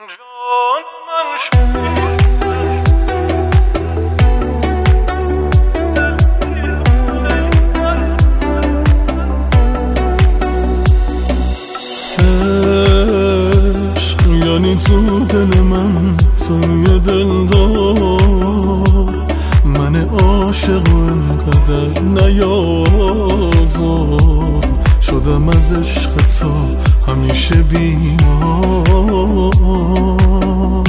عشق یعنی تو دل من، توی دلدار من عاشق و انقدر نیازار شدم از عشق تو همیشه بیمار.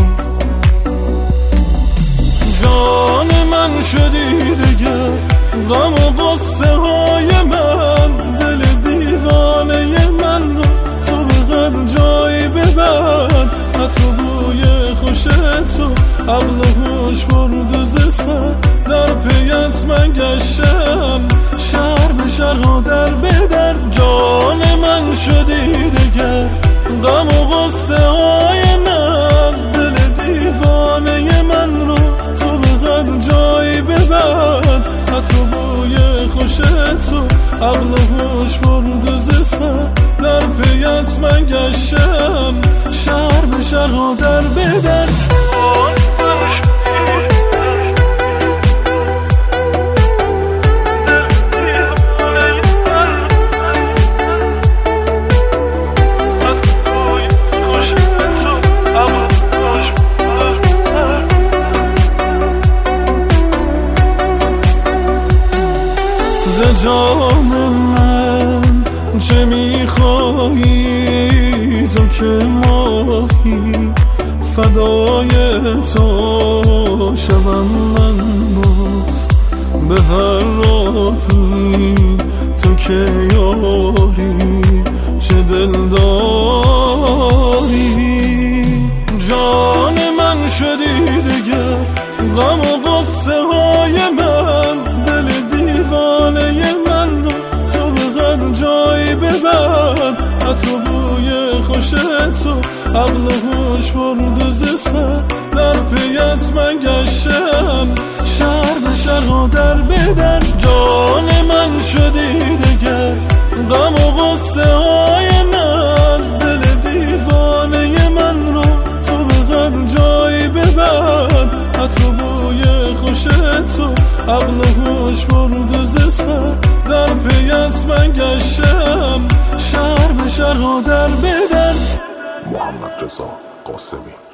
جان من شدی دگر غم و غصه های من، دل دیوانه من رو تو به هر جایی ببر. حتی بوی خوش تو عقل و هوش برد ز سر، در پیت من گشتم شهر به شهر و در به در. جان من شدی دگر غم و غصه های من، دل دیوانه من رو تو به هر جایی ببر. حتی بوی خوش تو عقل و هوش برد ز سر، در پیت من گشتم شهر به شهر و در به در. ز جان من چه میخواهی تو که ماهی، فدای تو شوم من باز به هر راهی. تو که یاری چه دلداری، جان من شدی دگر غم و غصه های من، دل دیوانه من رو تو به هر جایی ببر. حتی بوی خوش تو عقل و هوش برد ز سر، در پیت من گشتم شهر به شهر و در به در. جان من شدی دگر غم و غصه های من، دل دیوانه من رو تو به هر جایی ببر. حتی بوی خوش تو عقل و هوش برد ز سر، در پیت من گشتم شهر به شهر و در به در. محمد رضا قاسمی.